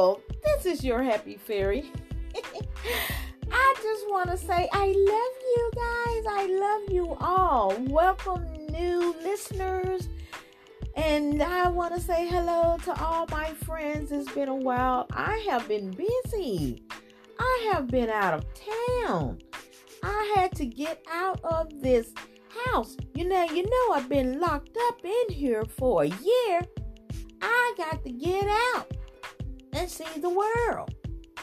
Hello, this is your happy fairy. I just want to say I love you guys. I love you all. Welcome, new listeners. And I want to say hello to all my friends. It's been a while. I have been busy. I have been out of town. I had to get out of this house. You know, I've been locked up in here for a year. I got to get out and see the world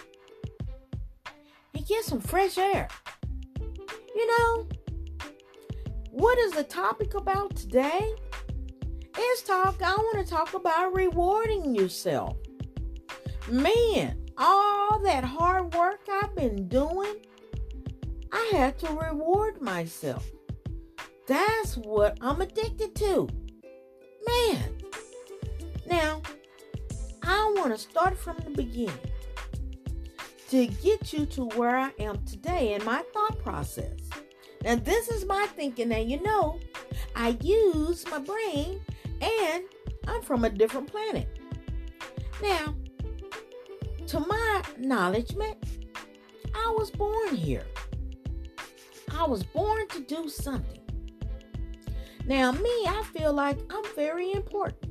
and get some fresh air. You know, what is the topic about today? I want to talk about rewarding yourself. Man, all that hard work I've been doing, I had to reward myself. That's what I'm addicted to. Man. Now, I want to start from the beginning to get you to where I am today in my thought process. Now, this is my thinking. Now, I use my brain and I'm from a different planet. Now, to my acknowledgement, I was born here. I was born to do something. Now, I feel like I'm very important.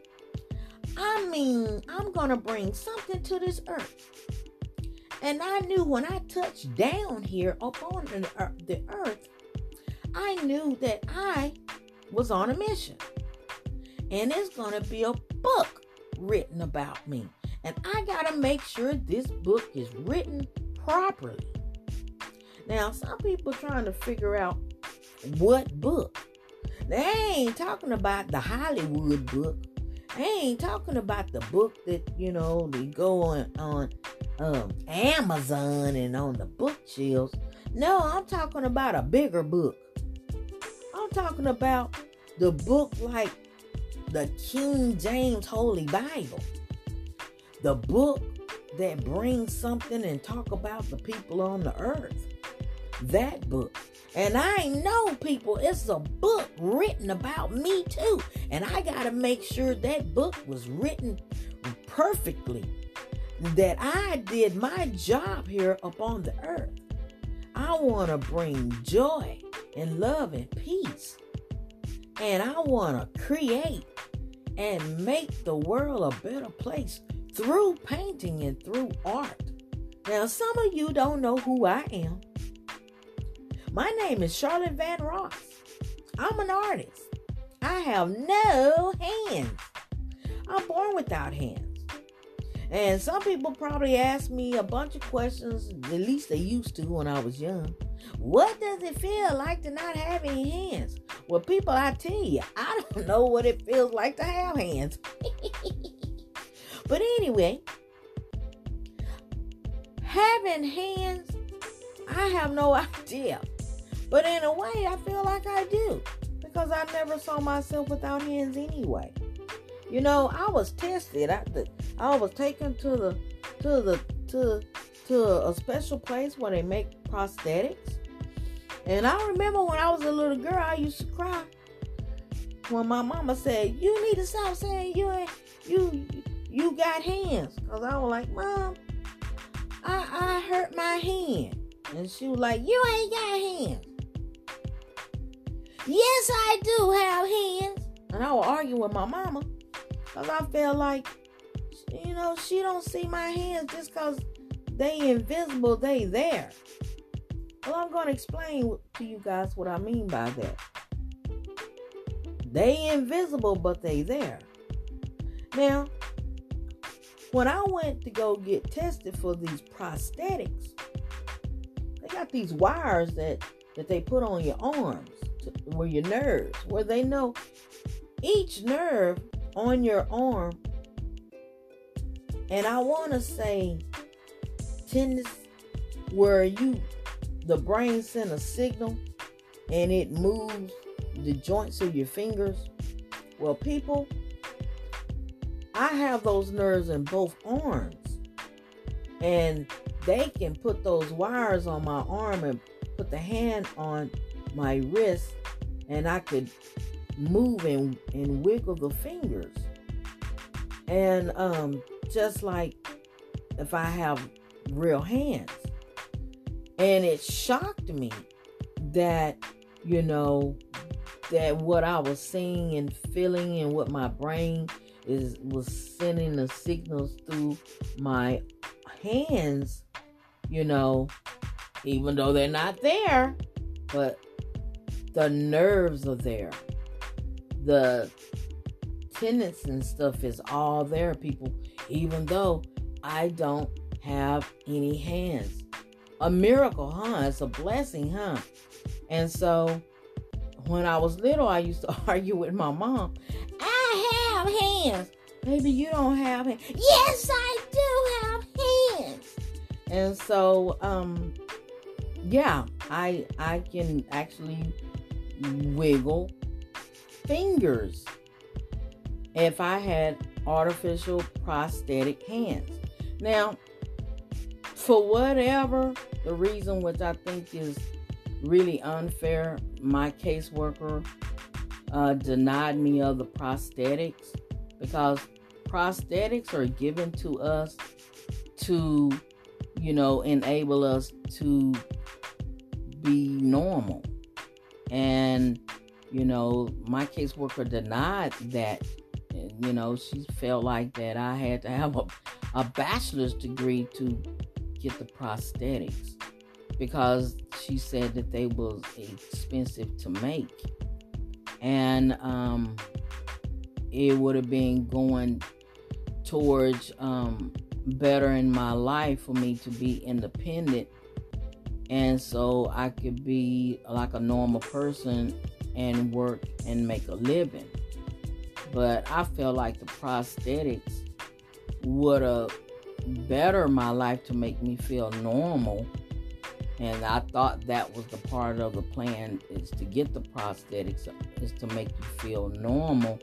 I'm going to bring something to this earth. And I knew when I touched down here upon the earth, I knew that I was on a mission. And it's going to be a book written about me. And I got to make sure this book is written properly. Now, some people trying to figure out what book. They ain't talking about the Hollywood book. I ain't talking about the book that, they go on Amazon and on the bookshelves. No, I'm talking about a bigger book. I'm talking about the book like the King James Holy Bible. The book that brings something and talk about the people on the earth. That book. And I know, people, it's a book written about me too. And I got to make sure that book was written perfectly. That I did my job here upon the earth. I want to bring joy and love and peace. And I want to create and make the world a better place through painting and through art. Now, some of you don't know who I am. My name is Charlotte Van Ross. I'm an artist. I have no hands. I'm born without hands. And some people probably ask me a bunch of questions, at least they used to when I was young. What does it feel like to not have any hands? Well, people, I tell you, I don't know what it feels like to have hands. But anyway, having hands, I have no idea. But in a way, I feel like I do. Because I never saw myself without hands anyway. I was tested. I was taken to a special place where they make prosthetics. And I remember when I was a little girl, I used to cry when my mama said, "You need to stop saying you got hands." Because I was like, "Mom, I hurt my hand." And she was like, "You ain't got hands." "Yes, I do have hands." And I would argue with my mama because I felt like, she don't see my hands just because they invisible, they there. Well, I'm going to explain to you guys what I mean by that. They invisible, but they there. Now, when I went to go get tested for these prosthetics, they got these wires that they put on your arms, where your nerves, where they know each nerve on your arm, and I want to say tendons, where the brain sends a signal and it moves the joints of your fingers. Well, people, I have those nerves in both arms, and they can put those wires on my arm and put the hand on my wrist, and I could move and wiggle the fingers. And just like if I have real hands. And it shocked me that, that what I was seeing and feeling and what my brain was sending the signals through my hands, even though they're not there, but the nerves are there. The tendons and stuff is all there, people, even though I don't have any hands. A miracle, huh? It's a blessing, huh? And so when I was little, I used to argue with my mom. I have hands. Baby, you don't have hands. Yes, I do have hands. And so, I can actually wiggle fingers if I had artificial prosthetic hands. Now, for whatever the reason, which I think is really unfair, my caseworker denied me of the prosthetics, because prosthetics are given to us to, enable us to be normal. And, my caseworker denied that. She felt like that I had to have a bachelor's degree to get the prosthetics, because she said that they was expensive to make, and it would have been going towards bettering my life for me to be independent, and so I could be like a normal person and work and make a living. But I felt like the prosthetics would have bettered my life to make me feel normal. And I thought that was the part of the plan, is to get the prosthetics, is to make you feel normal.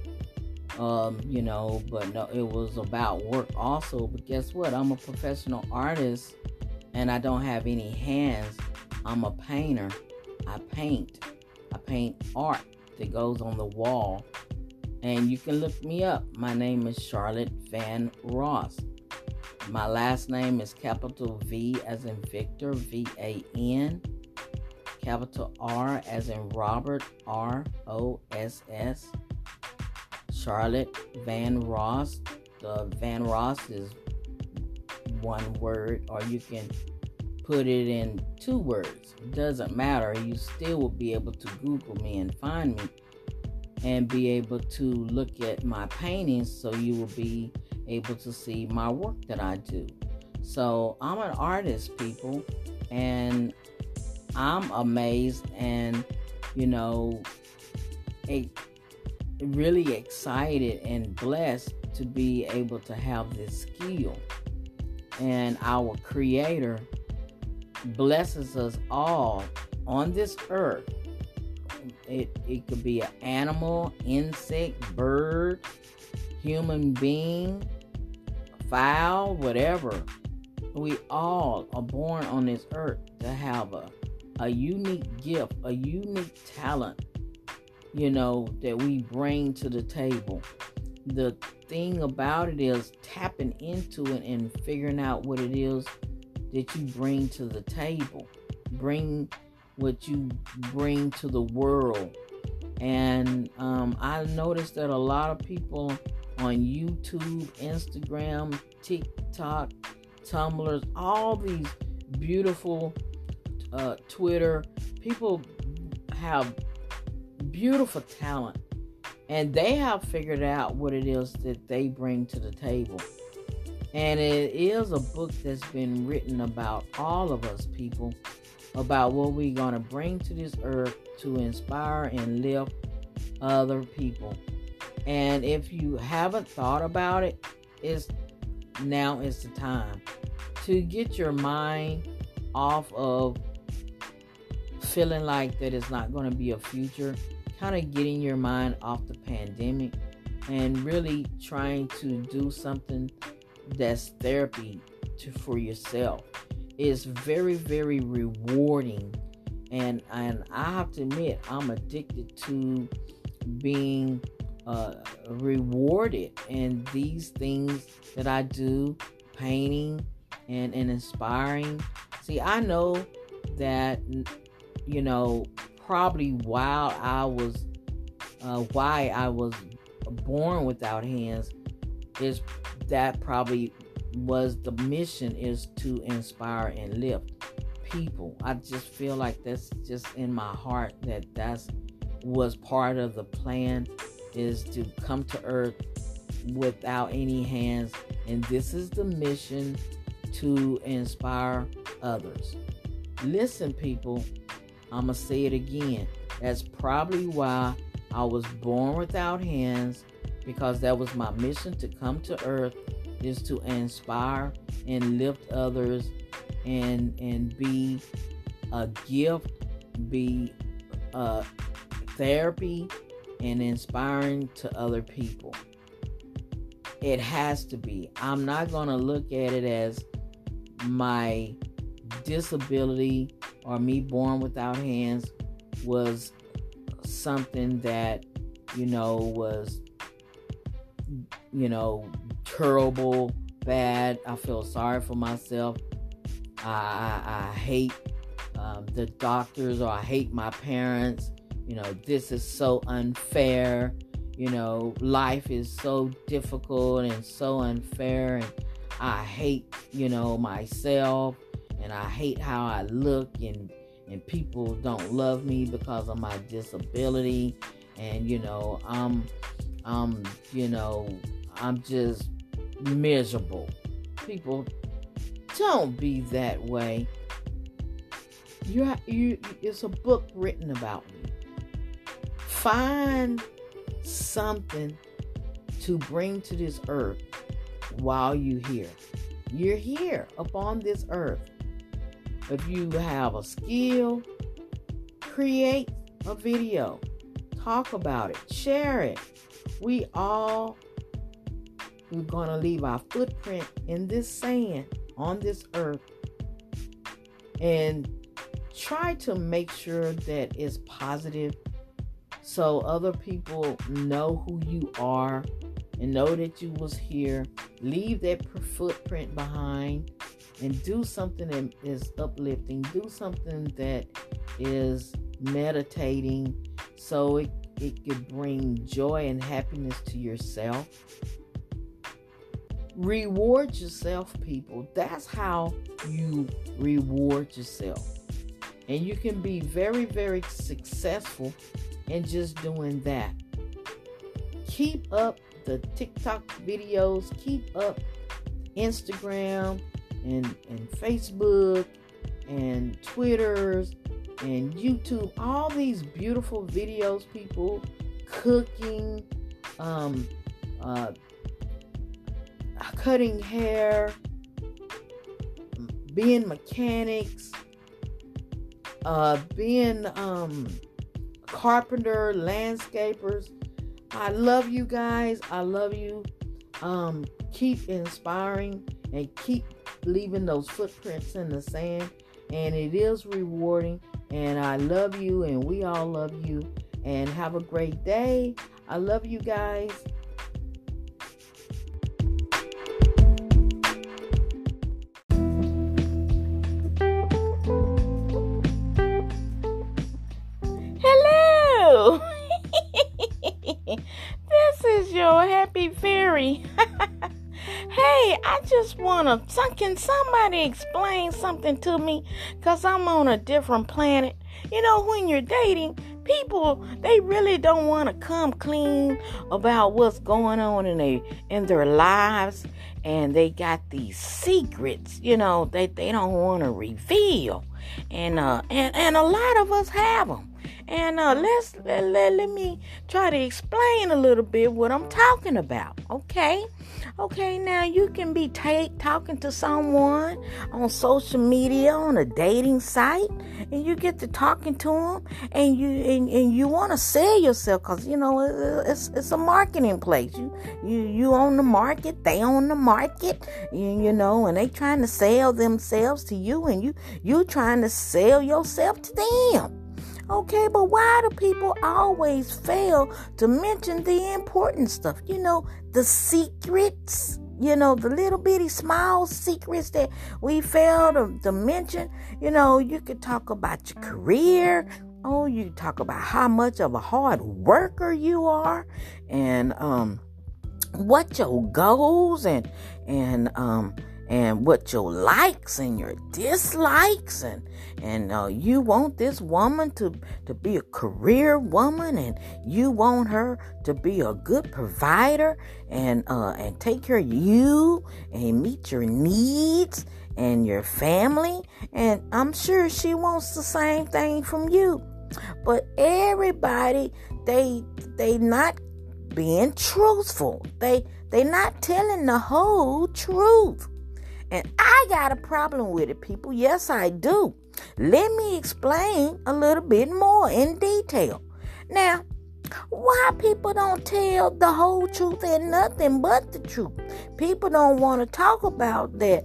But no, it was about work also. But guess what? I'm a professional artist and I don't have any hands. I'm a painter. I paint art that goes on the wall. And you can look me up. My name is Charlotte Van Ross. My last name is capital V as in Victor, V-A-N. Capital R as in Robert, R-O-S-S. Charlotte Van Ross. The Van Ross is one word, or you can put it in 2 words. It doesn't matter. You still will be able to Google me and find me, and be able to look at my paintings, so you will be able to see my work that I do. So I'm an artist, people, and I'm amazed and, really excited and blessed to be able to have this skill. And our Creator blesses us all on this earth. It could be an animal, insect, bird, human being, fowl, whatever. We all are born on this earth to have a unique gift, a unique talent, that we bring to the table. The thing about it is tapping into it and figuring out what it is that you bring to the table. Bring what you bring to the world. And I noticed that a lot of people on YouTube, Instagram, TikTok, Tumblr, all these beautiful Twitter, people have beautiful talent, and they have figured out what it is that they bring to the table. And it is a book that's been written about all of us, people, about what we're going to bring to this earth to inspire and lift other people. And if you haven't thought about it, now is the time to get your mind off of feeling like that it's not going to be a future. Kind of getting your mind off the pandemic and really trying to do something that's therapy for yourself. It's very, very rewarding. And I have to admit, I'm addicted to being rewarded. And these things that I do painting and inspiring. See, I know that, probably why I was born without hands is that probably was the mission, is to inspire and lift people. I just feel like that's just in my heart, that's was part of the plan, is to come to earth without any hands, and this is the mission, to inspire others. Listen, people, I'm gonna say it again. That's probably why I was born without hands, because that was my mission, to come to earth, is to inspire and lift others, and be a gift, be therapy, and inspiring to other people. It has to be. I'm not going to look at it as my disability or me born without hands was something that, was, terrible, bad. I feel sorry for myself. I hate the doctors, or I hate my parents. This is so unfair. Life is so difficult and so unfair, and I hate, myself, and I hate how I look, and people don't love me because of my disability, and I'm just miserable. People, don't be that way. It's a book written about me. Find something to bring to this earth while you're here. You're here upon this earth. If you have a skill, create a video, talk about it, share it. We're going to leave our footprint in this sand on this earth, and try to make sure that it's positive, so other people know who you are and know that you was here. Leave that footprint behind and do something that is uplifting. Do something that is meditating, so it could bring joy and happiness to yourself. Reward yourself, people. That's how you reward yourself. And you can be very, very successful in just doing that. Keep up the TikTok videos. Keep up Instagram and Facebook and Twitters and YouTube. All these beautiful videos, people. Cooking, cutting hair, being mechanics, being carpenter, landscapers. I love you guys. I love you. Keep inspiring and keep leaving those footprints in the sand. And it is rewarding. And I love you, and we all love you. And have a great day. I love you guys. Hello. This is your happy fairy. Hey, I just want to, can somebody explain something to me? Because I'm on a different planet. When you're dating, people, they really don't want to come clean about what's going on in their lives. And they got these secrets, they don't want to reveal. And a lot of us have them. And let me try to explain a little bit what I'm talking about. Okay, now you can be talking to someone on social media, on a dating site, and you get to talking to them, and you want to sell yourself, because it's a marketing place. You on the market, they on the market, and they trying to sell themselves to you, and you trying to sell yourself to them. Okay, but why do people always fail to mention the important stuff? The secrets. the little bitty small secrets that we failed to mention. You could talk about your career. Oh, you talk about how much of a hard worker you are, and what your goals and what your likes and your dislikes, and you want this woman to be a career woman, and you want her to be a good provider and take care of you and meet your needs and your family, and I'm sure she wants the same thing from you. But everybody, they not being truthful. They not telling the whole truth. And I got a problem with it, people. Yes, I do. Let me explain a little bit more in detail. Now, why people don't tell the whole truth and nothing but the truth? People don't want to talk about that.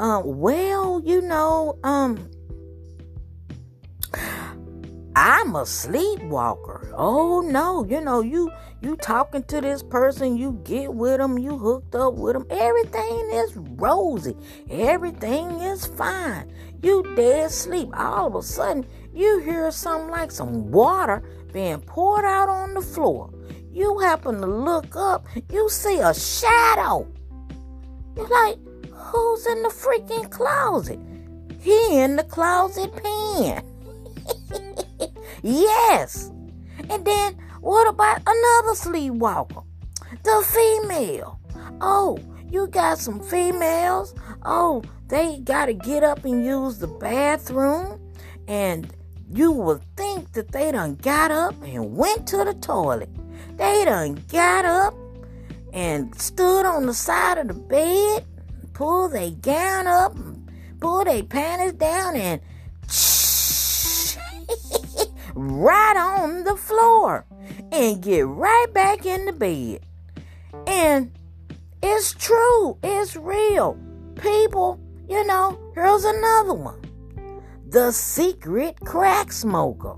I'm a sleepwalker. Oh no, you talking to this person, you get with them, you hooked up with them, everything is rosy, everything is fine. You dead asleep. All of a sudden, you hear something like some water being poured out on the floor. You happen to look up, you see a shadow. You're like, who's in the freaking closet? He in the closet pen. Yes. And then what about another sleepwalker? The female. Oh, you got some females. Oh, they got to get up and use the bathroom. And you would think that they done got up and went to the toilet. They done got up and stood on the side of the bed, pulled their gown up, pulled their panties down, and right on the floor and get right back in the bed. And it's true. It's real. People, here's another one. The secret crack smoker.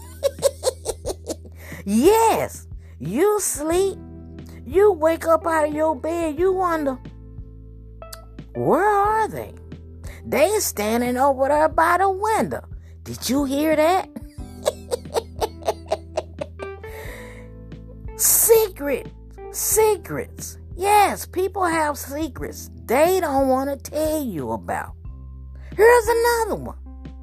Yes, you sleep. You wake up out of your bed. You wonder, where are they? They standing over there by the window. Did you hear that? Secrets. Yes, people have secrets they don't want to tell you about. Here's another one.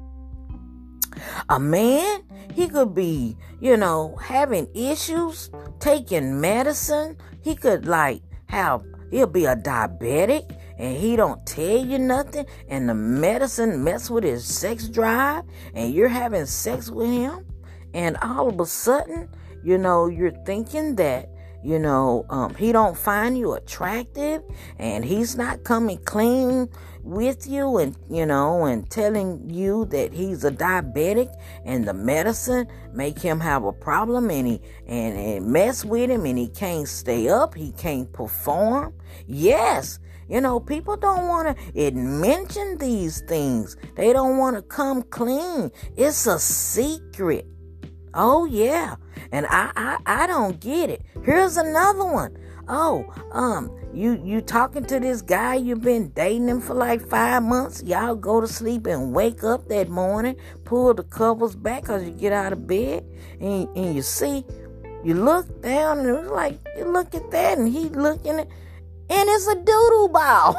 A man, he could be, having issues, taking medicine. He could he'll be a diabetic and he don't tell you nothing, and the medicine mess with his sex drive, and you're having sex with him, and all of a sudden, you're thinking that, he don't find you attractive, and he's not coming clean with you, and, and telling you that he's a diabetic, and the medicine make him have a problem, and it mess with him, and he can't stay up, he can't perform. Yes. People don't want to mention these things. They don't want to come clean. It's a secret. Oh, yeah. And I don't get it. Here's another one. Oh, you talking to this guy, you've been dating him for like 5 months. Y'all go to sleep and wake up that morning, pull the covers back because you get out of bed, and you see, you look down and it's like, you look at that, and he looking at, and it's a doodle ball.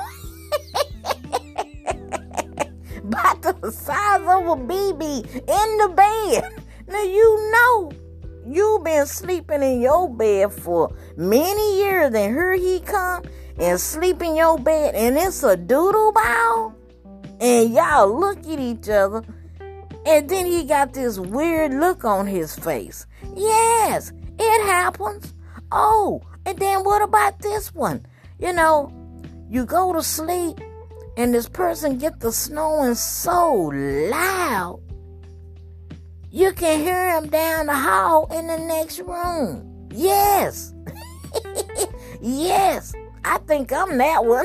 About the size of a BB in the bed. Now, you've been sleeping in your bed for many years, and here he come and sleep in your bed, and it's a doodle ball. And y'all look at each other, and then he got this weird look on his face. Yes, it happens. Oh, and then what about this one? You go to sleep and this person get the snoring so loud, you can hear him down the hall in the next room. Yes. Yes. I think I'm that one.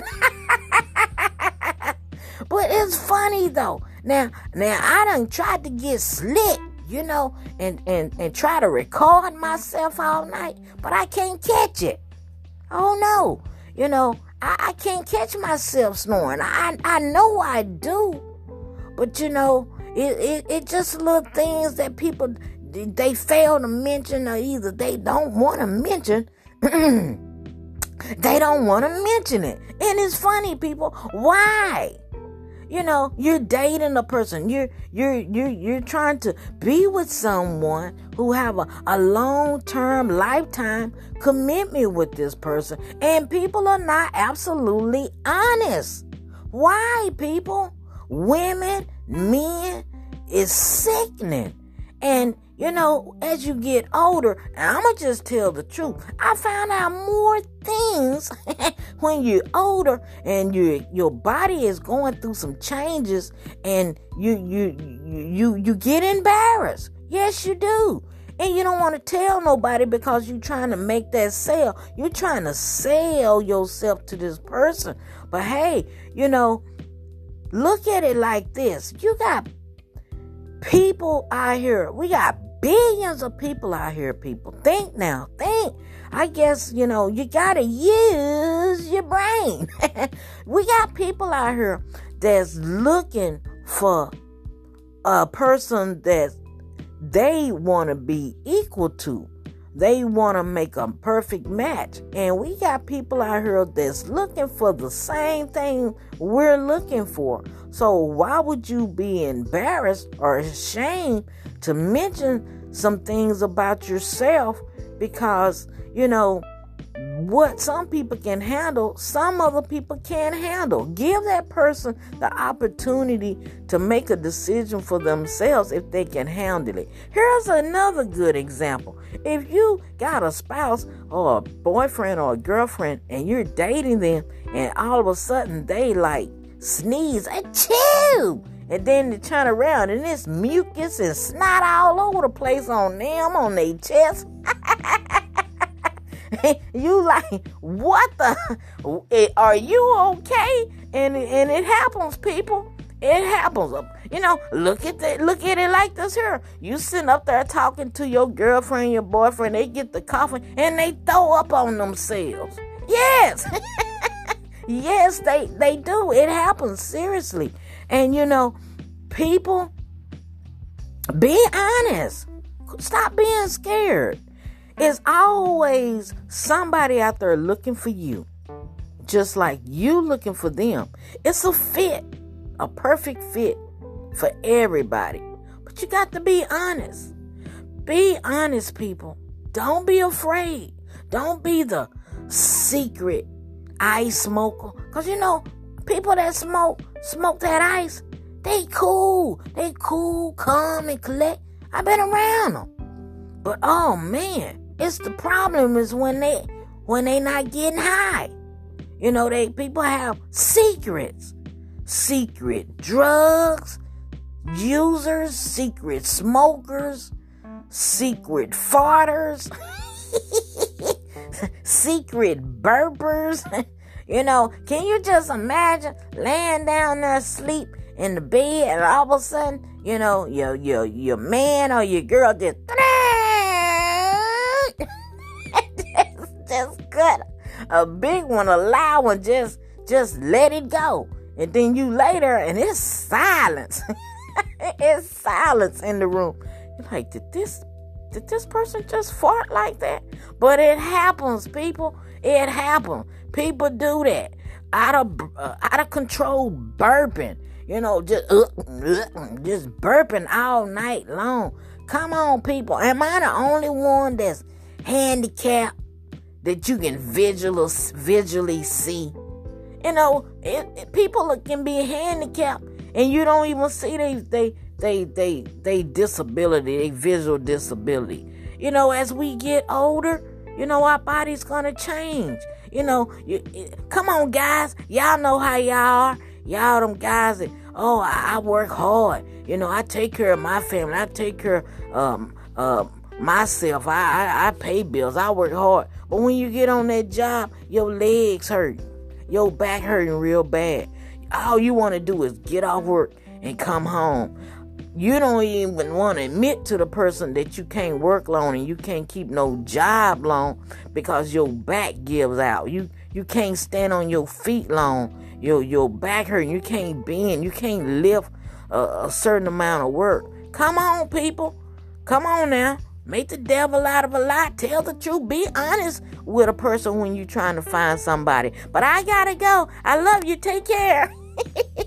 But it's funny though. Now I done tried to get slick, and try to record myself all night, but I can't catch it. Oh no. I can't catch myself snoring. I know I do. But it just little things that people, they fail to mention, or either they don't want to mention. They don't want to mention it. And it's funny, people. Why? You're dating a person. You're trying to be with someone who have a long-term, lifetime commitment with this person. And people are not absolutely honest. Why, people? Women, men, is sickening. And, as you get older, and I'm going to just tell the truth, I found out more things when you're older and your body is going through some changes, and you get embarrassed. Yes, you do. And you don't want to tell nobody because you're trying to make that sale. You're trying to sell yourself to this person. But hey, look at it like this. You got people out here. We got billions of people out here, people. Think now. Think. I guess, you got to use your brain. We got people out here that's looking for a person that they want to be equal to. They want to make a perfect match. And we got people out here that's looking for the same thing we're looking for. So why would you be embarrassed or ashamed to mention some things about yourself? Because, what some people can handle, some other people can't handle. Give that person the opportunity to make a decision for themselves if they can handle it. Here's another good example. If you got a spouse or a boyfriend or a girlfriend and you're dating them, and all of a sudden they like sneeze, achoo! And then they turn around and it's mucus and snot all over the place on them, on their chest. You like, what the? Are you okay? And it happens, people. It happens. Look at it like this here. You sitting up there talking to your girlfriend, your boyfriend. They get the coffee and they throw up on themselves. Yes, yes, they do. It happens, seriously. And people, be honest. Stop being scared. It's always somebody out there looking for you, just like you looking for them. It's a fit, a perfect fit for everybody. But you got to be honest. Be honest, people. Don't be afraid. Don't be the secret ice smoker. Because, people that smoke that ice, they cool. They cool, calm, and collect. I've been around them. But, oh, man. It's the problem is when they not getting high. People have secrets. Secret drugs users, secret smokers, secret farters, secret burpers. Can you just imagine laying down there asleep in the bed and all of a sudden, your man or your girl just cut a big one, a loud one, just let it go. And then you lay there and it's silence. It's silence in the room. You're like, did this person just fart like that? But it happens, people. It happens. People do that. Out of control burping. Just burping all night long. Come on, people. Am I the only one that's handicapped that you can visually see? People can be handicapped and you don't even see they disability, they visual disability. As we get older, our body's gonna change. Come on, guys. Y'all know how y'all are. Y'all them guys that, I work hard. I take care of my family. I take care of myself. I pay bills. I work hard. But when you get on that job, your legs hurt. Your back hurting real bad. All you want to do is get off work and come home. You don't even want to admit to the person that you can't work long and you can't keep no job long because your back gives out. You can't stand on your feet long. Your back hurt. You can't bend. You can't lift a certain amount of work. Come on, people. Come on now. Make the devil out of a lie. Tell the truth. Be honest with a person when you're trying to find somebody. But I gotta go. I love you. Take care.